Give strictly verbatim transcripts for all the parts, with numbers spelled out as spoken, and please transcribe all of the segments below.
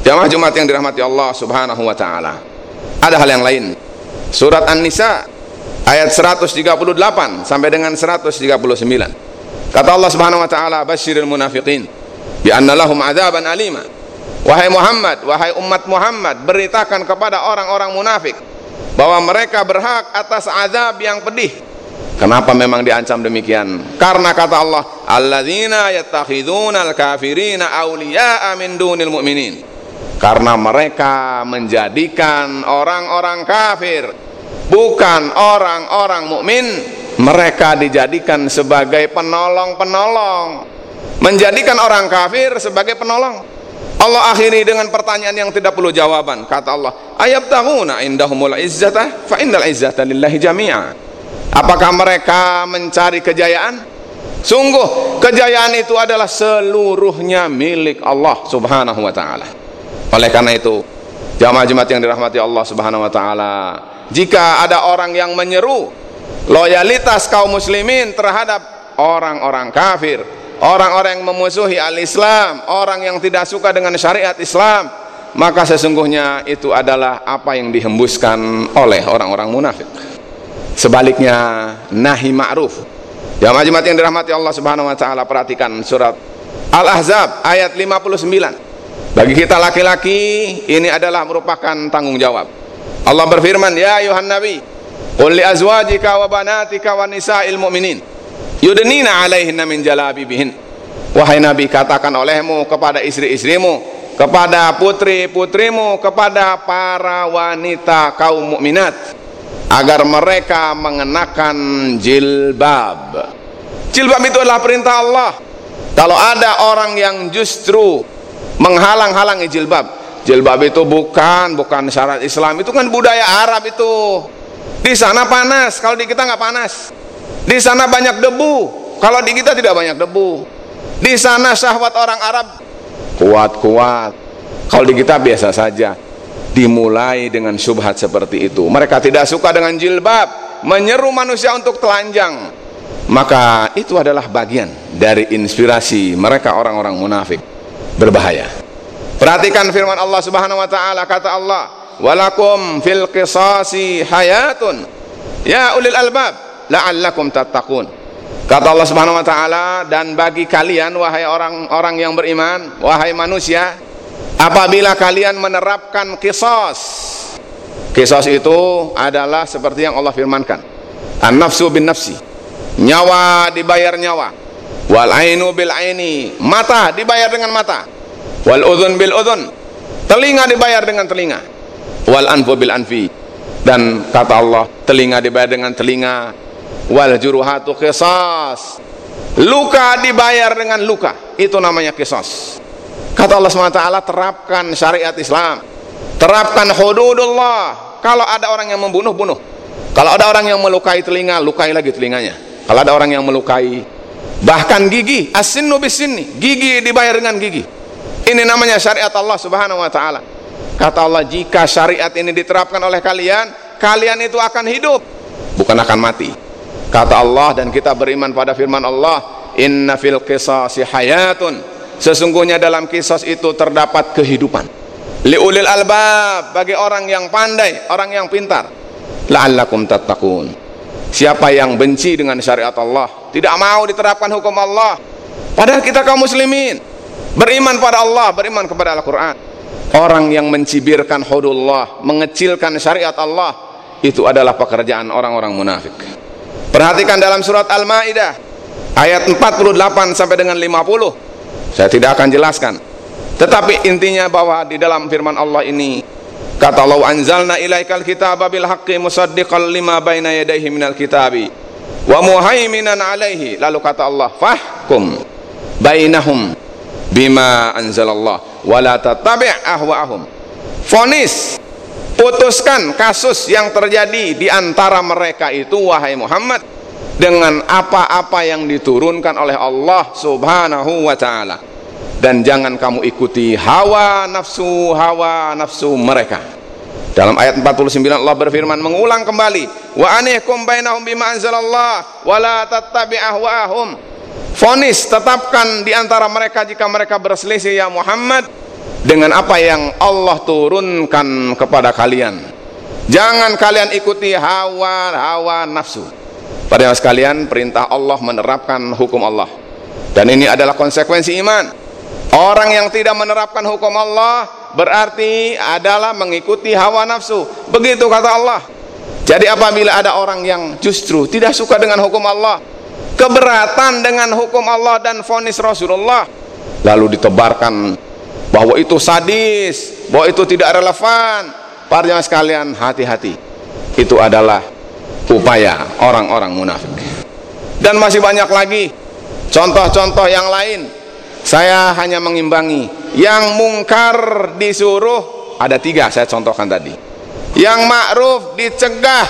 Jamaah Jumat yang dirahmati Allah Subhanahu wa taala. Ada hal yang lain. Surat An-Nisa ayat seratus tiga puluh delapan sampai dengan seratus tiga puluh sembilan. Kata Allah Subhanahu wa taala, "Basyiril munafiqin bi anna lahum adzaban alima." Wahai Muhammad, wahai umat Muhammad, beritakan kepada orang-orang munafik bahwa mereka berhak atas azab yang pedih. Kenapa memang diancam demikian? Karena kata Allah, "Alladzina yattakhidunal kafirina awliya'a min dunil mu'minin." Karena mereka menjadikan orang-orang kafir, bukan orang-orang mukmin, mereka dijadikan sebagai penolong-penolong. Menjadikan orang kafir sebagai penolong. Allah akhiri dengan pertanyaan yang tidak perlu jawaban. Kata Allah, "Ayabtaghuna indahumul izzata fa innal izzata lillahi jami'a." Apakah mereka mencari kejayaan? Sungguh kejayaan itu adalah seluruhnya milik Allah Subhanahu wa taala. Oleh karena itu, jamaah Jumat yang dirahmati Allah Subhanahu wa taala, jika ada orang yang menyeru loyalitas kaum muslimin terhadap orang-orang kafir, orang-orang yang memusuhi al-Islam, orang yang tidak suka dengan syariat Islam, maka sesungguhnya itu adalah apa yang dihembuskan oleh orang-orang munafik. Sebaliknya, nahi ma'ruf. Jamaah Jumat yang dirahmati Allah Subhanahu wa taala, perhatikan surat Al-Ahzab ayat lima puluh sembilan. Bagi kita laki-laki, ini adalah merupakan tanggung jawab. Allah berfirman, "Ya ayuhan nabi, qul li azwajika wa banatika wa nisa'il mu'minin yudnina 'alaihinna min jalabibihin." Wahai Nabi, katakan olehmu kepada istri-istrimu, kepada putri-putrimu, kepada para wanita kaum mukminat, agar mereka mengenakan jilbab. Jilbab itu adalah perintah Allah. Kalau ada orang yang justru menghalang-halangi jilbab, jilbab itu bukan bukan syarat Islam, itu kan budaya Arab itu. Di sana panas, kalau di kita nggak panas. Di sana banyak debu, kalau di kita tidak banyak debu. Di sana syahwat orang Arab kuat-kuat, kalau di kita biasa saja. Dimulai dengan syubhat seperti itu. Mereka tidak suka dengan jilbab, menyeru manusia untuk telanjang. Maka itu adalah bagian dari inspirasi mereka orang-orang munafik. Berbahaya. Perhatikan firman Allah Subhanahu wa taala, kata Allah, "Walakum fil qisasi hayatun ya ulil albab la'allakum tattaqun." Kata Allah Subhanahu wa taala, dan bagi kalian wahai orang-orang yang beriman, wahai manusia, apabila kalian menerapkan qisas. Qisas itu adalah seperti yang Allah firmankan, an-nafsu bin nafsi, nyawa dibayar nyawa, wal ainu bil aini, mata dibayar dengan mata, wal udhun bil udhun, telinga dibayar dengan telinga, wal anfu bil anfi, dan kata Allah, telinga dibayar dengan telinga, wal juruhatu qisas, luka dibayar dengan luka, itu namanya qisas. Kata Allah subhanahu wa taala, terapkan syariat Islam, terapkan hududullah. Kalau ada orang yang membunuh, bunuh. Kalau ada orang yang melukai telinga, lukai lagi telinganya. Kalau ada orang yang melukai bahkan gigi, as-sinnu bis-sinni, gigi dibayar dengan gigi. Ini namanya syariat Allah Subhanahu wa taala. Kata Allah, jika syariat ini diterapkan oleh kalian, kalian itu akan hidup, bukan akan mati. Kata Allah, dan kita beriman pada firman Allah, inna fil qisasi hayatun, sesungguhnya dalam qisas itu terdapat kehidupan. Liulil albab, bagi orang yang pandai, orang yang pintar. La'allakum tattaqun, siapa yang benci dengan syariat Allah, tidak mau diterapkan hukum Allah, padahal kita kaum muslimin beriman pada Allah, beriman kepada Al-Quran. Orang yang mencibirkan hudullah, mengecilkan syariat Allah, itu adalah pekerjaan orang-orang munafik. Perhatikan dalam surat Al-Maidah ayat empat puluh delapan sampai dengan lima puluh. Saya tidak akan jelaskan, tetapi intinya bahwa di dalam firman Allah ini, kata Allah, anzalna ilaikal kitaba bil haqqi musaddiqan lima baina yadayhi minal kitabi wa muhaiminan alaihi. Lalu kata Allah, fahkum bainahum bima anzalallah wa la tattabi' ahwa'ahum. Fonis, putuskan kasus yang terjadi di antara mereka itu, wahai Muhammad, dengan apa-apa yang diturunkan oleh Allah Subhanahu wa ta'ala, dan jangan kamu ikuti hawa nafsu hawa nafsu mereka. Dalam ayat empat puluh sembilan Allah berfirman, mengulang kembali, wa anihkum bainahum bima anzalallah wa la tattabi' ahwa'ahum. Fonis, tetapkan di antara mereka jika mereka berselisih ya Muhammad, dengan apa yang Allah turunkan kepada kalian. Jangan kalian ikuti hawa-hawa nafsu. Para sekalian, perintah Allah menerapkan hukum Allah, dan ini adalah konsekuensi iman. Orang yang tidak menerapkan hukum Allah berarti adalah mengikuti hawa nafsu. Begitu kata Allah. Jadi apabila ada orang yang justru tidak suka dengan hukum Allah, keberatan dengan hukum Allah dan vonis Rasulullah, lalu ditebarkan bahwa itu sadis, bahwa itu tidak relevan, para jamaah sekalian, hati-hati. Itu adalah upaya orang-orang munafik. Dan masih banyak lagi contoh-contoh yang lain. Saya hanya mengimbangi. Yang mungkar disuruh, ada tiga saya contohkan tadi. Yang ma'ruf dicegah,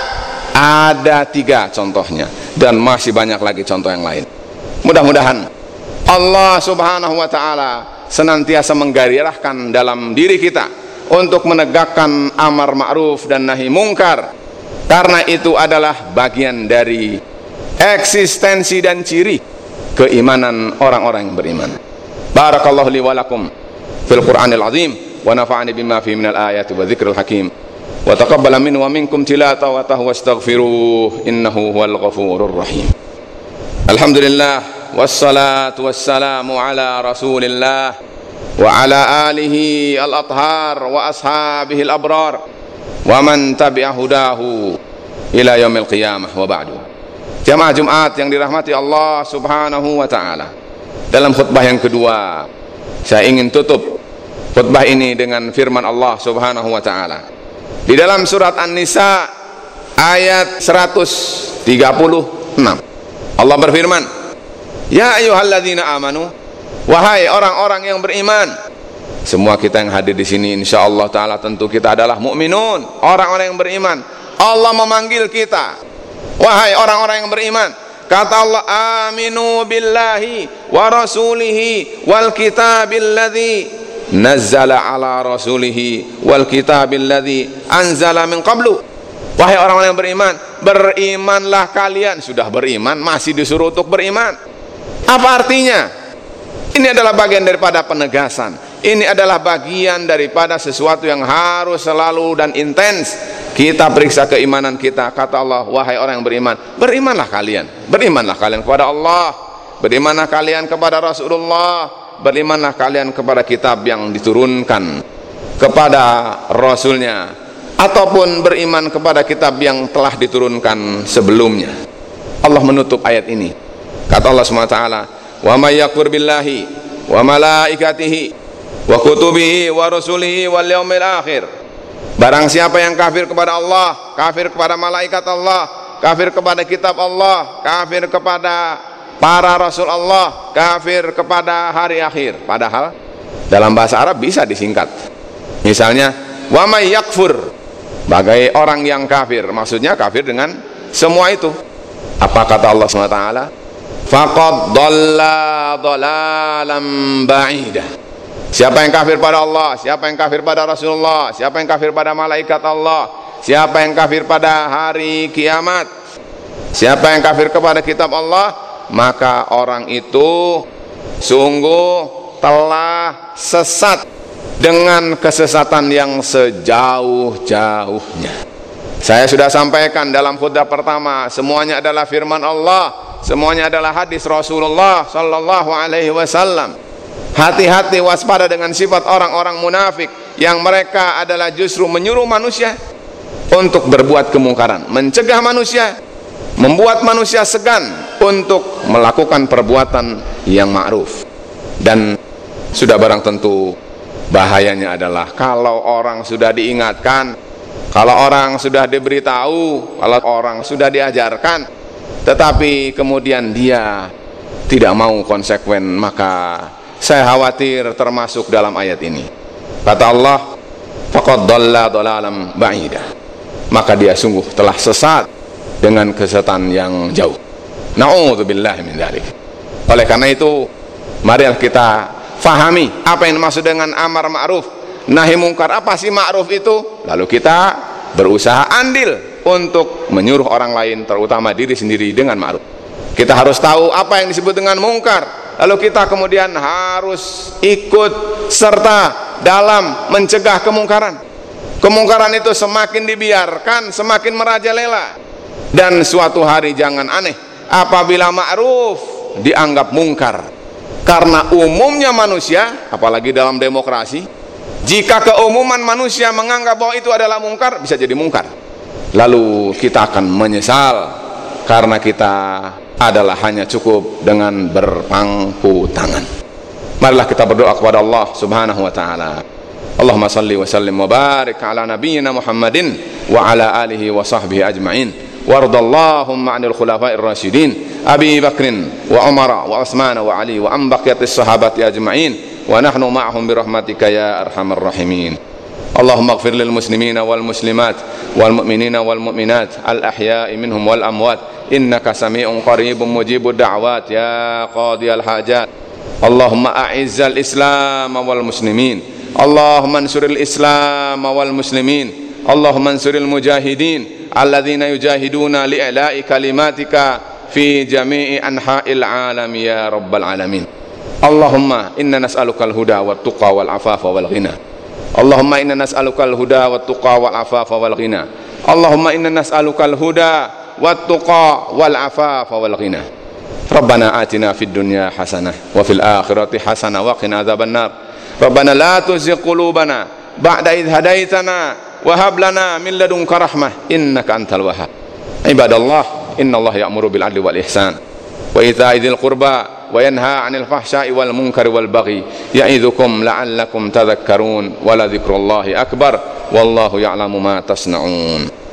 ada tiga contohnya. Dan masih banyak lagi contoh yang lain. Mudah-mudahan Allah subhanahu wa ta'ala senantiasa menggairahkan dalam diri kita untuk menegakkan amar ma'ruf dan nahi mungkar, karena itu adalah bagian dari eksistensi dan ciri keimanan orang-orang yang beriman. Barakallahu li wa lakum fil Qur'anil azim, wa nafa'ani bima fihi minal ayati wa dzikril hakim, wa taqabbala minni wa minkum tilawatahu wastaghfiruh innahu huwal ghafurur rahim. Alhamdulillah wassalatu wassalamu ala Rasulillah wa ala alihi al-athhar wa ashabihi al-abrar wa man tabi'a hudahu ila yaumil qiyamah, wa ba'du. Jamaah Jumat yang dirahmati Allah subhanahu wa ta'ala, dalam khutbah yang kedua saya ingin tutup khutbah ini dengan firman Allah subhanahu wa ta'ala di dalam surat An-Nisa ayat seratus tiga puluh enam. Allah berfirman, ya ayyuhalladzina amanu, wahai orang-orang yang beriman. Semua kita yang hadir di sini insyaallah taala tentu kita adalah mukminun, orang-orang yang beriman. Allah memanggil kita, wahai orang-orang yang beriman. Kata Allah, aminu billahi wa rasulihi wal kitabil ladzi nazzala ala rasulihi wal kitabil ladzi anzala min qablu. Wahai orang-orang yang beriman, berimanlah kalian. Sudah beriman masih disuruh untuk beriman. Apa artinya? Ini adalah bagian daripada penegasan. Ini adalah bagian daripada sesuatu yang harus selalu dan intens kita periksa keimanan kita. Kata Allah, wahai orang yang beriman, berimanlah kalian. Berimanlah kalian kepada Allah, berimanlah kalian kepada Rasulullah, berimanlah kalian kepada kitab yang diturunkan kepada Rasulnya, ataupun beriman kepada kitab yang telah diturunkan sebelumnya. Allah menutup ayat ini. Kata Allah subhanahu wa taala, wa may yakfur billahi wa malaikatihi wa kutubihi wa rusulihi wal yaumil akhir. Barang siapa yang kafir kepada Allah, kafir kepada malaikat Allah, kafir kepada kitab Allah, kafir kepada para rasul Allah, kafir kepada hari akhir. Padahal dalam bahasa Arab bisa disingkat. Misalnya, wa may yakfur, bagai orang yang kafir, maksudnya kafir dengan semua itu. Apa kata Allah subhanahu wa taala? Faqad dhalla dhalalan ba'idah. Siapa yang kafir pada Allah, siapa yang kafir pada Rasulullah, siapa yang kafir pada malaikat Allah, siapa yang kafir pada hari kiamat, siapa yang kafir kepada kitab Allah, maka orang itu sungguh telah sesat dengan kesesatan yang sejauh-jauhnya. Saya sudah sampaikan dalam khutbah pertama, semuanya adalah firman Allah, semuanya adalah hadis Rasulullah sallallahu alaihi wasallam. Hati-hati, waspada dengan sifat orang-orang munafik yang mereka adalah justru menyuruh manusia untuk berbuat kemungkaran, mencegah manusia, membuat manusia segan untuk melakukan perbuatan yang ma'ruf. Dan sudah barang tentu bahayanya adalah kalau orang sudah diingatkan, kalau orang sudah diberitahu, kalau orang sudah diajarkan, tetapi kemudian dia tidak mau konsekuen, maka saya khawatir termasuk dalam ayat ini. Kata Allah, faqad dhalla dhalalan ba'ida, maka dia sungguh telah sesat dengan kesesatan yang jauh. Na'udzubillahi min dzalik. Oleh karena itu, mari kita fahami apa yang dimaksud dengan amar ma'ruf nahi mungkar. Apa sih ma'ruf itu? Lalu kita berusaha andil untuk menyuruh orang lain, terutama diri sendiri, dengan ma'ruf. Kita harus tahu apa yang disebut dengan mungkar. lalu kita kemudian harus ikut serta dalam mencegah kemungkaran. Kemungkaran itu semakin dibiarkan semakin merajalela, dan suatu hari jangan aneh apabila ma'ruf dianggap mungkar. Karena umumnya manusia, apalagi dalam demokrasi, jika keumuman manusia menganggap bahwa itu adalah mungkar, bisa jadi mungkar. Lalu kita akan menyesal karena kita adalah hanya cukup dengan berpangku tangan. Marilah kita berdoa kepada Allah Subhanahu wa taala. Allahumma salli wa sallim wa barik ala nabiyyina Muhammadin wa ala alihi wa sahbihi ajma'in. Wardallahumma 'anil khulafa'ir rasyidin Abi Bakrin wa Umar wa Utsman wa Ali wa an baqiyatis sahabati ajma'in wa nahnu ma'ahum bi rahmatika ya arhamar rahimin. Allahumma ighfir lil muslimina wal muslimat wal mu'minina wal mu'minat al ahya'i minhum wal amwat innaka sami'un qaribun mujibud da'wat ya qadiyal hajat. Allahumma a'izzal islam wal muslimin, Allahumma ansuril islam wal muslimin, Allahumma ansuril mujahidin alladzina yujahiduna li'ila'i kalimatika fi jami'i anha'il alam ya rabbal alamin. Allahumma inna nas'alukal huda wat tuqa wal afafa wal ghina. Allahumma inna nas'alukal huda wat tuqa wal afafa wal ghina. Allahumma inna nas'alukal huda wat tuqa wal afafa wal ghina. Rabbana atina fid dunya hasanah wa fil akhirati hasanah wa qina adzaban nar. Rabbana la tuzigh qulubana ba'da idh hadaitana wa hab lana min ladunka rahmah innaka antal wahhab. Ibadallah, innallaha ya'muru bil 'adli wal ihsan wa ita'i dzil qurba wa yanha 'anil fahsya'i wal munkari wal baghi ya'idzukum la'allakum tadhakkarun wa la dzikrullahi akbar wallahu ya'lamu ma tasna'un.